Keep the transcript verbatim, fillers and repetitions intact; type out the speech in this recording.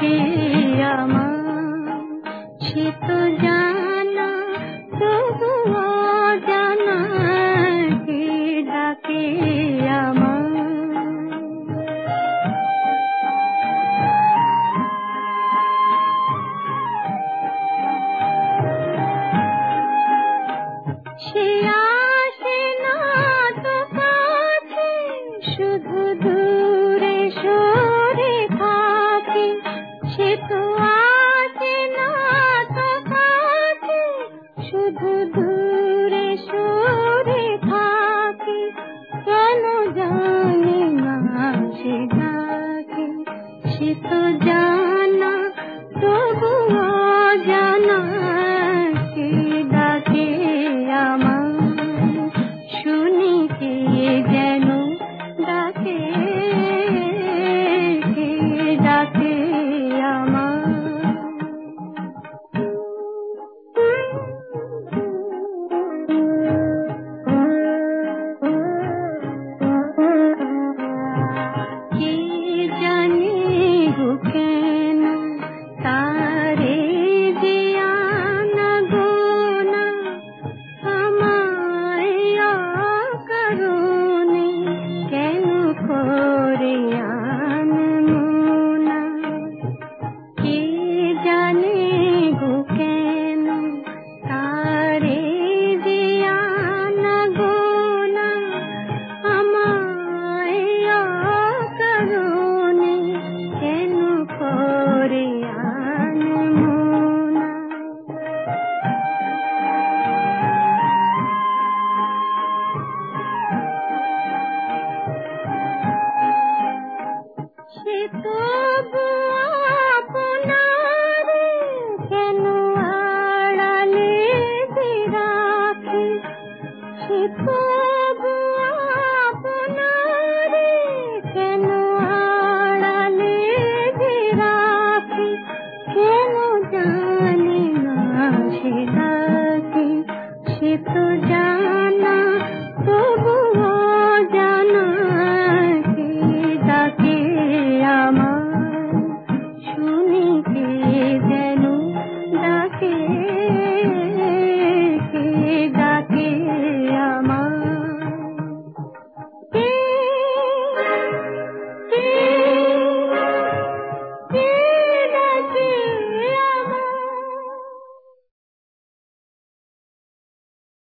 ডাকে আমার, সে তো জানা তবু অজানা কে ডাকে আমার। সে আসে না তো কাছে, শুধু দূরে সরে থাকে। সে তো আসে না তো কাছে, শুধু দূরে সরে থাকে। কেন জানে না সে ডাকে, সে তো জানা তবু অজানা কে ডাকে আমার। শুনি কে যেন ডাকে, কে ডাকে আমার। কে জানে গো কেন তারে যে আনা গোনা, আমায় অকারণে কেন করে আনমনা। কে জানে গো কেন তারে যে আনা গোনা, আমায় অকারণে কেন করে আনমনা। সে তবু আপনারে কেন আড়ালে যে রাখে। সে তবু আপনারে কেন আড়ালে যে রাখে। কেন জানে না সে ডাকে, সে তো জানা তবু অজানা কে ডাকে আমার। শুনি কে যেন ডাকে।